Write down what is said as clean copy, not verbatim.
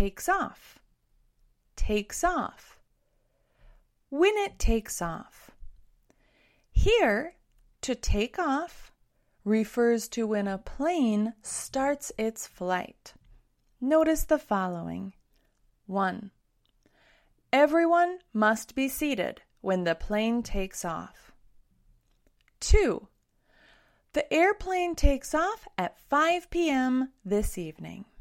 takes off. Takes off. When it takes off. Here, to take off refers to when a plane starts its flight. Notice the following. 1. Everyone must be seated when the plane takes off. 2. The airplane takes off at 5 p.m. this evening.